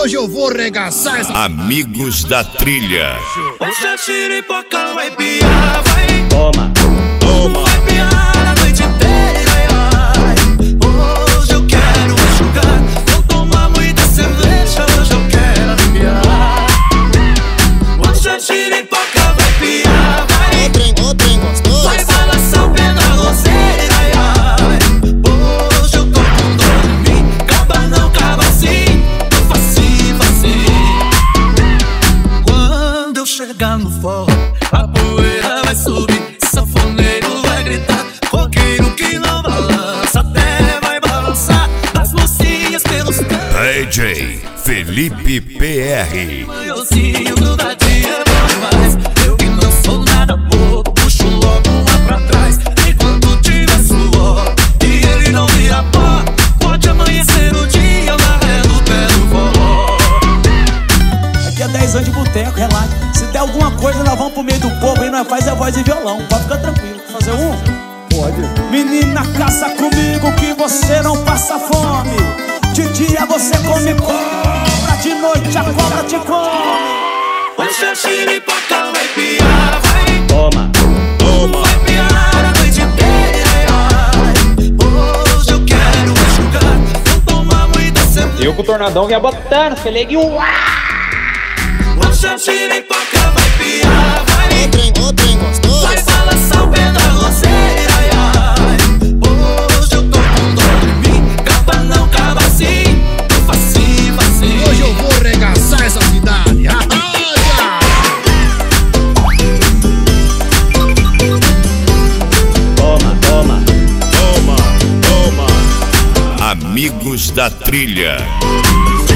Hoje eu vou regaçar essa... Amigos da Trilha. Hoje a xiripoca vai piar, vai. Toma, toma. Vai piar a noite inteira, ai. Hoje eu quero enxugar. Vou tomar muita cerveja, hoje eu quero aliviar. Hoje a xiripoca vai piar, vai. O trem gostoso. Vai balançar o pé na roseira, ai, ai. Hoje eu tô com dor em mim. Caba não, caba sim. Facinho, facinho. Quando eu chegar no forró, a poeira vai subir, sanfoneiro vai gritar, coqueiro que não balança até vai balançar as mocinhas pelos cantos. DJ Felipe PR. Manhãozinho grudadinho é bom demais. Eu que não sou nada bobo, puxo logo uma pra trás. Enquanto tiver suor e ele não vira pó, pode amanhecer o dia na ré do pé do forró. Aqui é 10 anos de boteco, relaxa. Se der alguma coisa, nós vamos pro meio do povo e nós faz a voz e violão. Pode ficar tranquilo. Fazer um? Pode. Menina, caça comigo que você não passa fome. De dia você come cobra, de noite a cobra te come. Hoje a xiripoca vai piar, vai. Toma, toma. Vai piar a noite inteira, ai. Hoje eu quero enxugar. Vou tomar muita cerveja. Eu com o Tornadão vinha botando, Felegue. Hoje a xiripoca vai piar, vai. O trem gostoso. Vai balançar o pé na roseira, ai, ai. Hoje eu tô com dor em mim. Caba não, caba sim. Facinho, facinho. Hoje eu vou regaçar essa cidade. Toma, toma. Toma, toma. Amigos da Trilha.